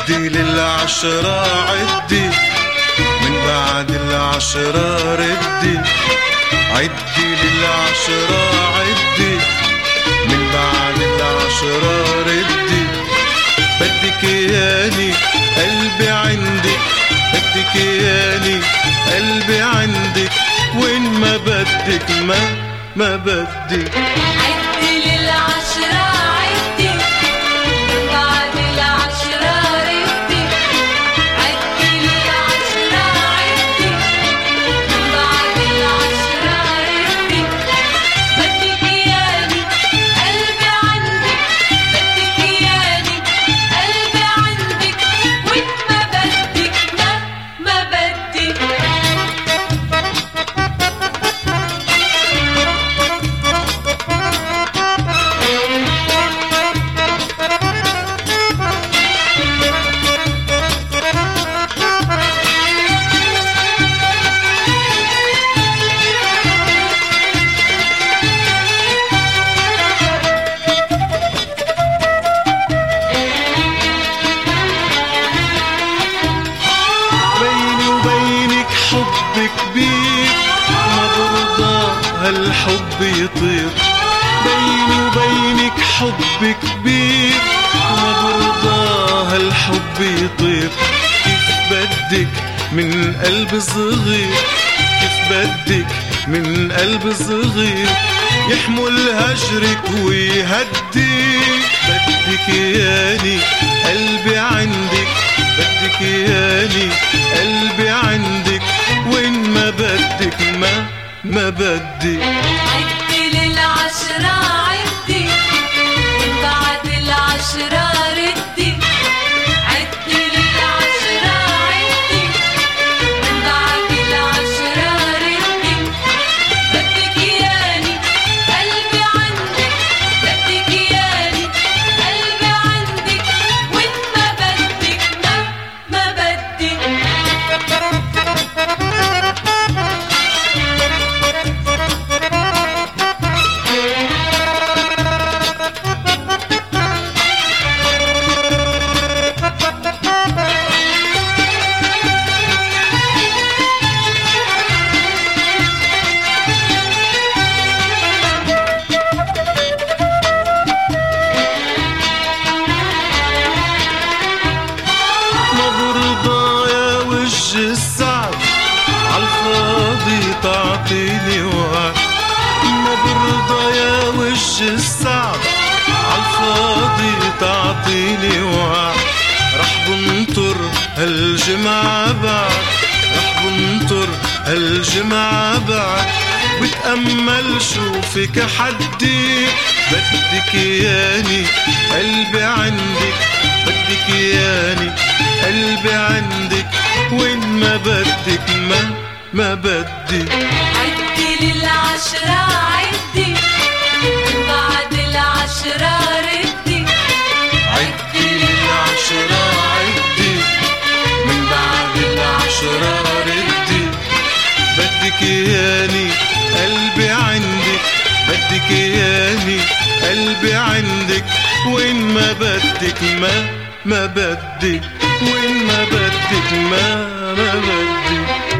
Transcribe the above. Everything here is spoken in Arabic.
عدي للعشرة عدي، من بعد العشرة ردي. عدي للعشرة عدي، من بعد العشرة ردي. بدك ياني قلبي عندك، بدك ياني قلبي عندك، وين ما بدك ما بدك. عدي للعشرة عدي، من بعد العشرة ردي. عدي للعشرة عدي، من بعد العشرة ردي. بدك ياني قلبي عندك، بدك ياني قلبي عندك، وين ما بدك ما بدك. حب كبير ما برضى هالحب يطير. بيني وبينك حب كبير ما برضى هالحب يطير. كيف بدك من قلب صغير، كيف بدك من قلب صغير يحمل هجرك ويهدي. بدك ياني قلبي عندك، بدك ياني قلبي عندك، وين ما بدك ما بدك. عدي للعشرة عدي، من بعد العشرة ردي. عدي للعشرة عدي، من بعد العشرة ردي. بدك ياني قلبي عندك، بدك ياني قلبي عندك، وين ما بدك ما بدك. السعد عالفاضي تعطيني وعد. ما برضى يا وجه السعد عالفاضي تعطيني وعد. رح بنطر هالجمعة بعد، رح بنطر هالجمعة بعد. بتأمل شوفك حدي. بدك ياني قلبي عندك، بدك ياني قلبي عندك، وين ما بدك ما بدك. عدي للعشرة عدي، من بعد العشرة ردي. عدي للعشرة عدي، من بعد العشرة ردي. بدك ياني قلبي عندك، بدك ياني قلبي عندك، وين ما بدك ما بدك، وين ما بدك ما بدك.